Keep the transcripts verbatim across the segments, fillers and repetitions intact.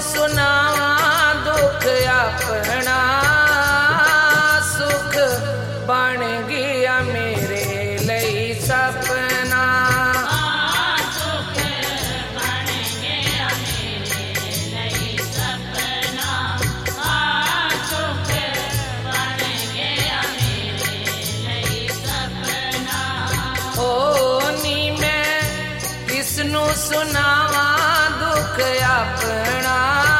सुनावा दुख अपना, सुख बन गया मेरे लिए सपना। सुख बन गया मेरे लिए सपना, सुख बन गया मेरे लिए सपना। ओ नी मैं किसनू सुनावा दुख अपना,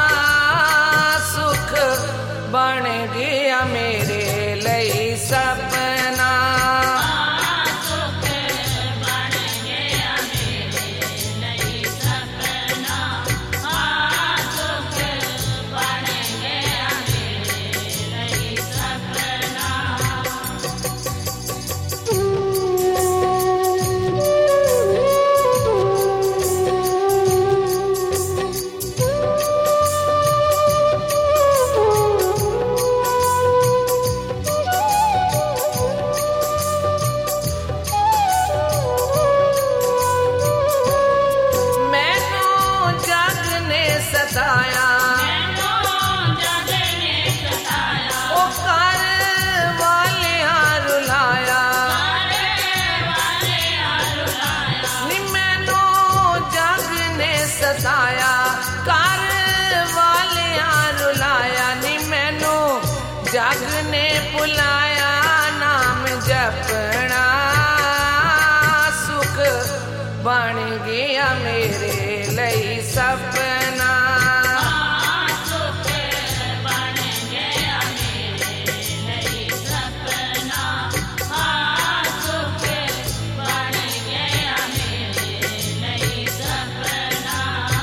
सुख बन गया मेरे लिए सपना। सुख बन गया मेरे लिए सपना, सुख बन गया मेरे लिए सपना। मैनू जग ने सताया, ओ कर वालिया रुलाया। नी मैनू जग ने सताया, कर वालिया रुलाया। नी मैनू जग ने बुलाया नाम जपना, सुख बन गया मेरे लिए सपना। सुख बन गया मेरे लिए सपना, सुख बन गया मेरे लिए सपना।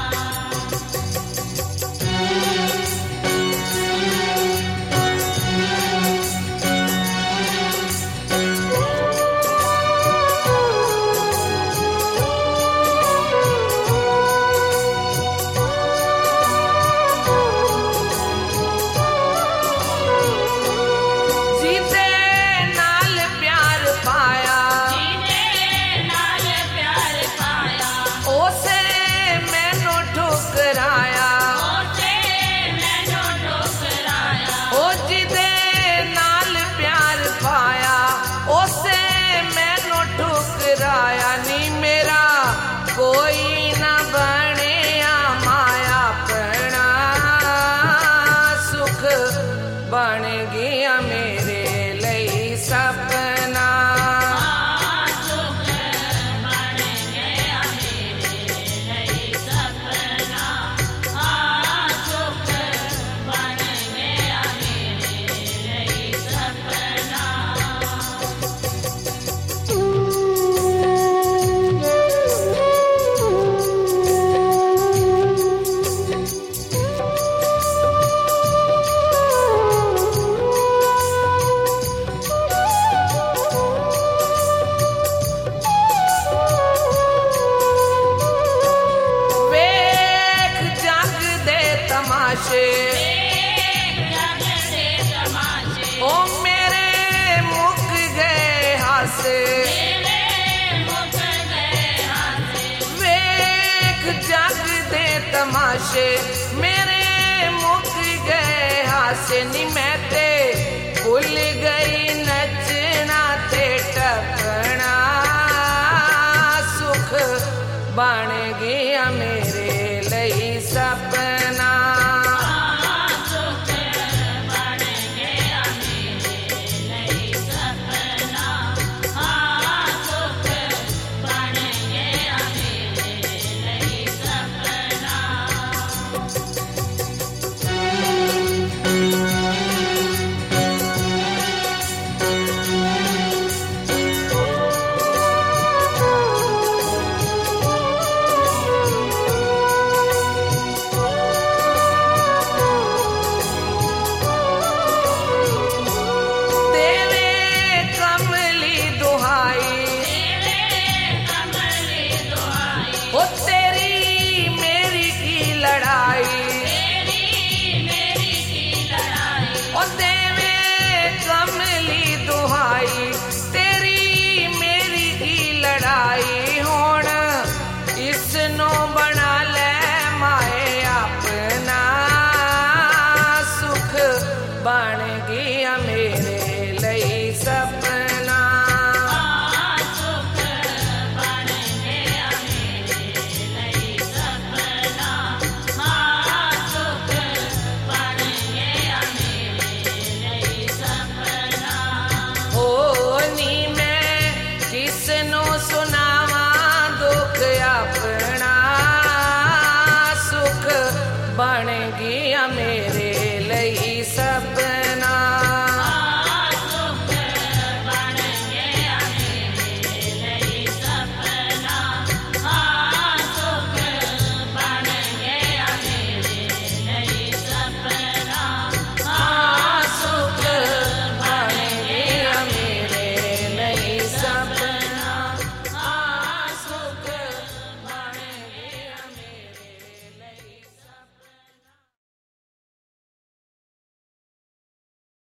जीते नाल प्यार पाया, जीने नाल प्यार पाया, ओसे मैनू ठुकराया। ओसे मैनू ठुकराया। ओ जिदे नाल प्यार पाया, ओसे मैनू ठुकराया। नी मेरा कोई ना बनिया माया पना, सुख बन गया मेरे लिए सपना। सुख बन गया मेरे लिए सपना, सुख बन गया मेरे लिए सपना। वेख जग दे तमाशे, जग दे तमाशे, ओ मेरे मुक गए हासे। मेरे मुख गए हासे। वेख जग दे तमाशे, मेरे मुक गए हासे। नी मैं ते भूल गई नचना ते टपना, सुख बन गया मेरे लिए सपना। सुख बन गया मेरे लिए सपना, सुख बन गया मेरे लिए सपना। ओ मेरे